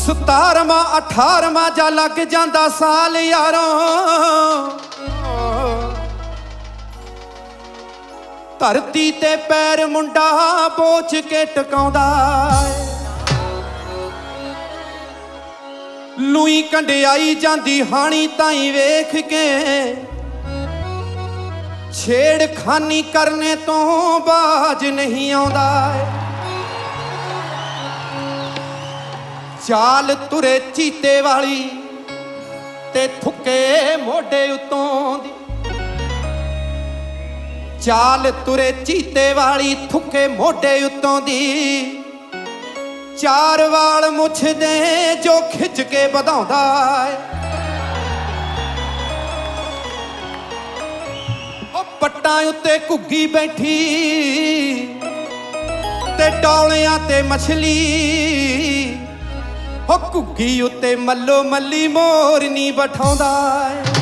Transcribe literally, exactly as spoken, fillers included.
सतारवां अठारवां जा लग जांदा साल यारों, धरती ते पैर मुंडा बोच के टकाउंदा लूई कंडियाई जांदी हाणी ताई वेख के छेड़खानी करने तो बाज नहीं आउंदा। चाल तुरे चीते वाली ते थुके मोढे उत्तों दी, चाल तुरे चीते वाली थुके मोढे उत्तों दी, चार वाल मुछ दे जो खिच के वधाउंदा है। ओ पट्टां उत्ते घुग्गी बैठी ते डौलियां ते मछली, हो घुग्गी उत्ते मल्लो मल्ली मोरनी बठाउंदा है।